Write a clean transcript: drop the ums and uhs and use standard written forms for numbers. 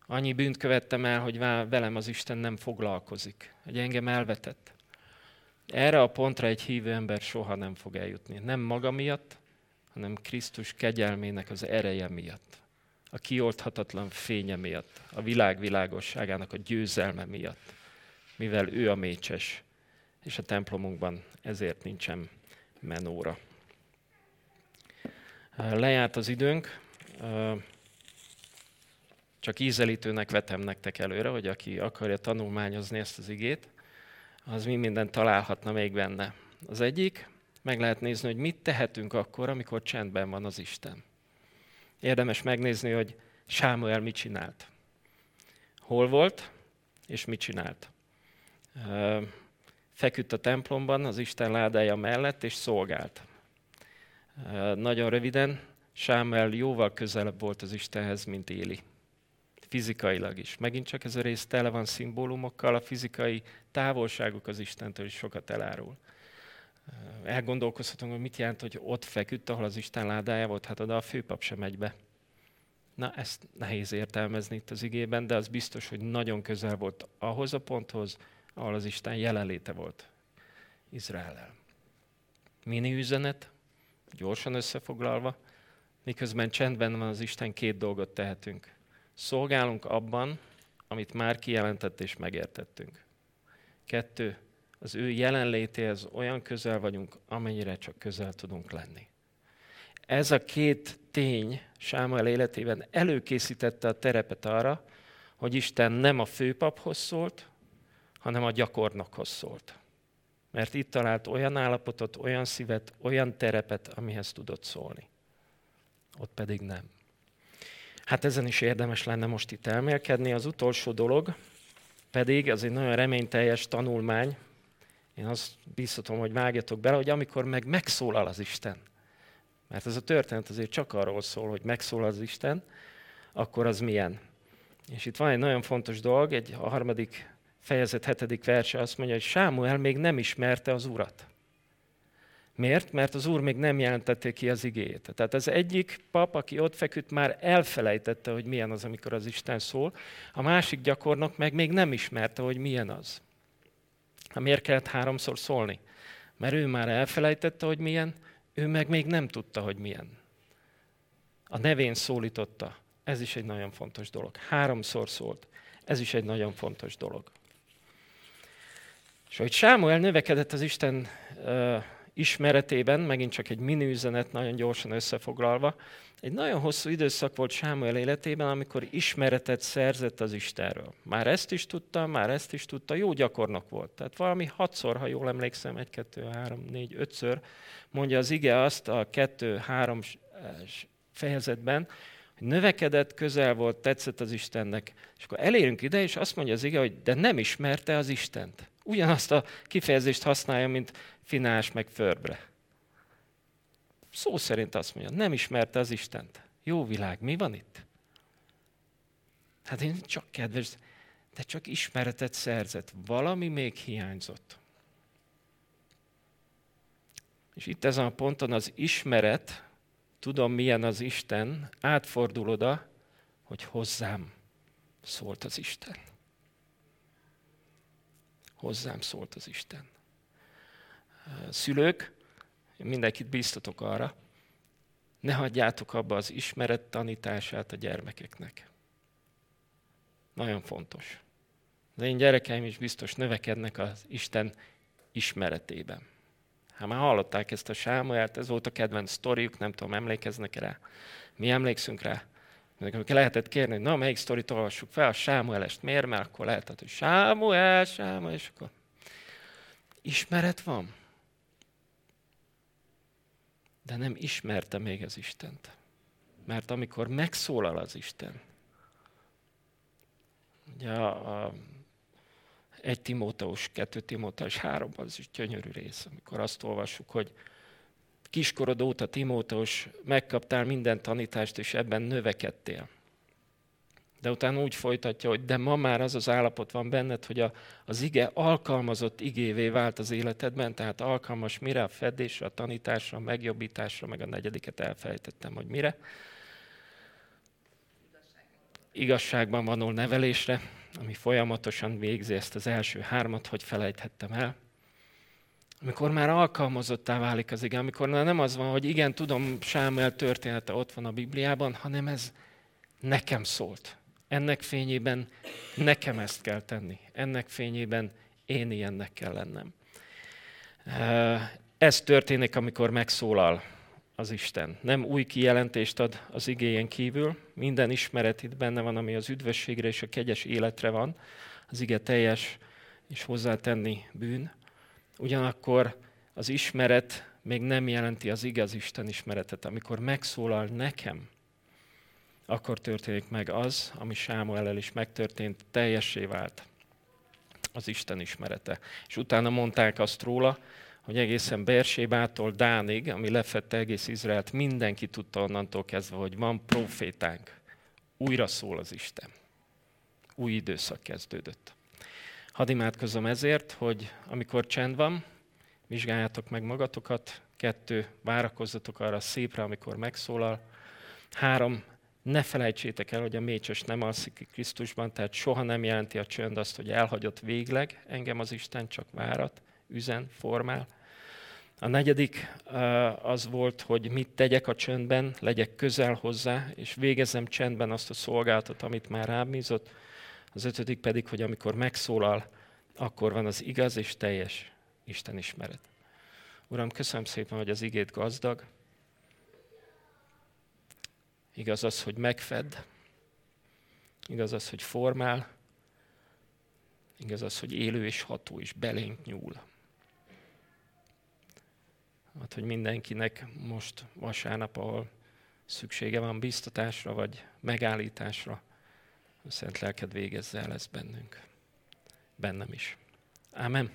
Annyi bűnt követtem el, hogy velem az Isten nem foglalkozik, hogy engem elvetett. Erre a pontra egy hívő ember soha nem fog eljutni. Nem maga miatt, hanem Krisztus kegyelmének az ereje miatt. A kioldhatatlan fénye miatt, a világ világosságának a győzelme miatt. Mivel ő a mécses, és a templomunkban ezért nincsen menóra. Lejárt az időnk, csak ízelítőnek vetem nektek előre, hogy aki akarja tanulmányozni ezt az igét, az mi mindent találhatna még benne. Az egyik, meg lehet nézni, hogy mit tehetünk akkor, amikor csendben van az Isten. Érdemes megnézni, hogy Sámuel mit csinált. Hol volt, és mit csinált. Feküdt a templomban, az Isten ládája mellett, és szolgált. Nagyon röviden, Sámuel jóval közelebb volt az Istenhez, mint Éli. Fizikailag is. Megint csak ez a rész tele van szimbólumokkal, a fizikai távolságuk az Istentől is sokat elárul. Elgondolkozhatunk, hogy mit jelent, hogy ott feküdt, ahol az Isten ládája volt, hát oda a főpap sem megy be. Na, ezt nehéz értelmezni itt az igében, de az biztos, hogy nagyon közel volt ahhoz a ponthoz, ahol az Isten jelenléte volt Izraellel. Mini üzenet, gyorsan összefoglalva, miközben csendben van az Isten, két dolgot tehetünk. Szolgálunk abban, amit már kijelentett és megértettünk. 2. Az ő jelenlétéhez olyan közel vagyunk, amennyire csak közel tudunk lenni. Ez a két tény Sámuel életében előkészítette a terepet arra, hogy Isten nem a főpaphoz szólt, hanem a gyakornokhoz szólt. Mert itt talált olyan állapotot, olyan szívet, olyan terepet, amihez tudott szólni. Ott pedig nem. Hát ezen is érdemes lenne most itt elmélkedni. Az utolsó dolog pedig, az egy nagyon reményteljes tanulmány, én azt bíztatom, hogy vágjatok bele, hogy amikor megszólal az Isten, mert ez a történet azért csak arról szól, hogy megszólal az Isten, akkor az milyen. És itt van egy nagyon fontos dolog, a 3. fejezet 7. verse azt mondja, hogy Sámuel még nem ismerte az Urat. Miért? Mert az Úr még nem jelentette ki az igéjét. Tehát az egyik pap, aki ott feküdt, már elfelejtette, hogy milyen az, amikor az Isten szól. A másik gyakornok meg még nem ismerte, hogy milyen az. Miért kellett 3-szor szólni? Mert ő már elfelejtette, hogy milyen, ő meg még nem tudta, hogy milyen. A nevén szólította. Ez is egy nagyon fontos dolog. 3-szor szólt. Ez is egy nagyon fontos dolog. És hogy Sámuel növekedett az Isten ismeretében, megint csak egy mini üzenet, nagyon gyorsan összefoglalva, egy nagyon hosszú időszak volt Sámuel életében, amikor ismeretet szerzett az Istenről. Már ezt is tudta, jó gyakornok volt. Tehát valami 6-szor, ha jól emlékszem, 1, 2, 3, 4, 5-ször mondja az ige azt a 2-3 fejezetben, hogy növekedett, közel volt, tetszett az Istennek. És akkor elérünk ide, és azt mondja az ige, hogy de nem ismerte az Istent. Ugyanazt a kifejezést használja, mint Finás meg Förbre. Szó szerint azt mondja, nem ismerte az Istent. Jó világ, mi van itt? Hát én csak kedves, de csak ismeretet szerzett. Valami még hiányzott. És itt ezen a ponton az ismeret, tudom milyen az Isten, átfordul oda, hogy hozzám szólt az Isten. Hozzám szólt az Isten. Szülők, mindenkit bíztatok arra, ne hagyjátok abba az ismeret tanítását a gyermekeknek. Nagyon fontos. Az én gyerekeim is biztos növekednek az Isten ismeretében. Hát már hallották ezt a Sámuelt, ez volt a kedvenc sztoriuk, nem tudom, emlékeznek rá? Mi emlékszünk rá? Amikor lehetett kérni, hogy na, melyik sztorit olvassuk fel, a Sámuelest miért? Mert akkor lehetett, hogy Sámuel, és akkor ismeret van. De nem ismerte még az Istent. Mert amikor megszólal az Isten, ugye a 1 Timóteus, 2 Timóteus 3, az is gyönyörű rész, amikor azt olvassuk, hogy kiskorod óta, Timóteus, megkaptál minden tanítást, és ebben növekedtél. De utána úgy folytatja, hogy de ma már az az állapot van benned, hogy az ige alkalmazott igévé vált az életedben, tehát alkalmas mire? A fedésre, a tanításra, a megjobbításra, meg a 4. elfelejtettem, hogy mire. igazságban való nevelésre, ami folyamatosan végzi ezt az első 3, hogy felejthettem el. Amikor már alkalmazottá válik az ige, amikor nem az van, hogy igen, tudom, Sámuel története ott van a Bibliában, hanem ez nekem szólt. Ennek fényében nekem ezt kell tenni. Ennek fényében én ilyennek kell lennem. Ez történik, amikor megszólal az Isten. Nem új kijelentést ad az igéjén kívül, minden ismeret itt benne van, ami az üdvösségre és a kegyes életre van, az ige teljes és hozzátenni bűn. Ugyanakkor az ismeret még nem jelenti az igaz Isten ismeretet. Amikor megszólal nekem, akkor történik meg az, ami Sámuellel is megtörtént, teljessé vált az Isten ismerete. És utána mondták azt róla, hogy egészen Beersébától Dánig, ami lefedte egész Izraelt, mindenki tudta onnantól kezdve, hogy van profétánk. Újra szól az Isten. Új időszak kezdődött. Hadd imádkozzam ezért, hogy amikor csend van, vizsgáljátok meg magatokat. 2, várakozzatok arra a szépre, amikor megszólal. 3, ne felejtsétek el, hogy a mécses nem alszik Krisztusban, tehát soha nem jelenti a csönd azt, hogy elhagyott végleg engem az Isten, csak várat, üzen, formál. A 4. az volt, hogy mit tegyek a csöndben, legyek közel hozzá, és végezzem csendben azt a szolgálatot, amit már rám bízott. Az 5. pedig, hogy amikor megszólal, akkor van az igaz és teljes Isten ismeret. Uram, köszönöm szépen, hogy az igéd gazdag. Igaz az, hogy megfed. Igaz az, hogy formál. Igaz az, hogy élő és ható és belénk nyúl. Hát, hogy mindenkinek most vasárnap, ahol szüksége van biztatásra vagy megállításra, a Szent Lelked végezze el ezt bennünk. Bennem is. Ámen.